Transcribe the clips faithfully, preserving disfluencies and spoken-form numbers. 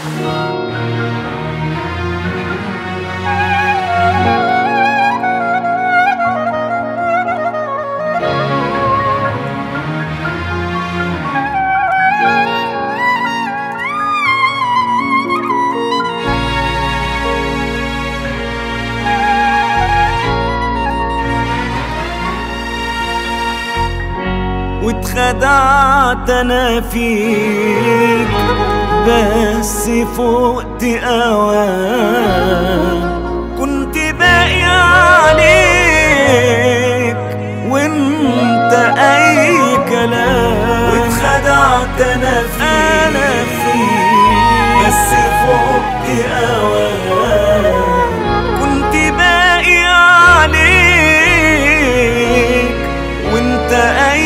واتخدعت انا فيك بس فقت اوان، كنت باقي عليك وانت اي كلام. واتخدعت انا فيك, أنا فيك بس فقت اوان، كنت باقي عليك وانت اي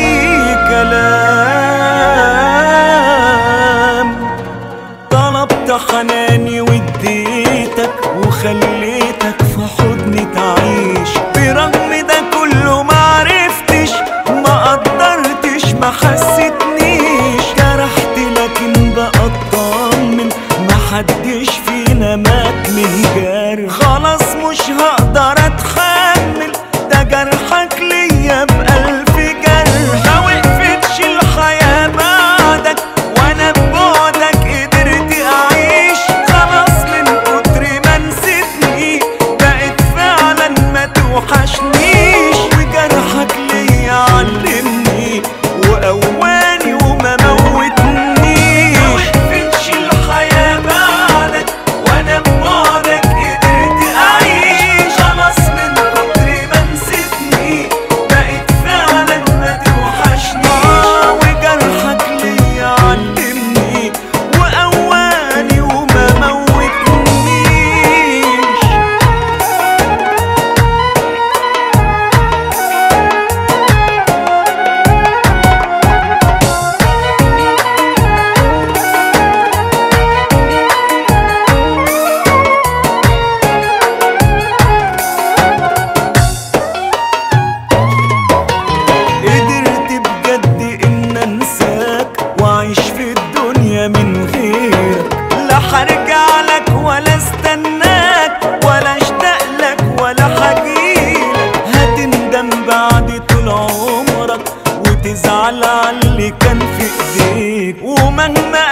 كلام. طلبت حناني واديتك وخليتك في حضني تعيش، برغم ده كله معرفتش ما قدرتش ما حسيتنيش. جرحت لكن بقى اطمن محدش فينا مات من جرح. خلاص مش هقدر اتحمل ده جرحك ليا بألف جرح. ما وقفتش الحياة بعدك وانا ببعدك قدرت اعيش. خلاص من كتر ما نسيتني بقت فعلا ما توحشنيش. وجرحك ليا علمني وقواني وما موتنيش. ما وقفتش الحياة بعدك وانا ببعدك قدرت اعيش. خلاص من كتر ما نسيتني بقت فعلا ما توحشنيش. وجرحك ليا علمني وقواني وما موتنيش. قدرت بجد ان انساك واعيش في الدنيا من غيرك. لا هرجع لك ولا استناك ولا اشتاق لك ولا هجيلك. هتندم بعد طول عمرك وتزعل على اللي كان في ايديك. ومهما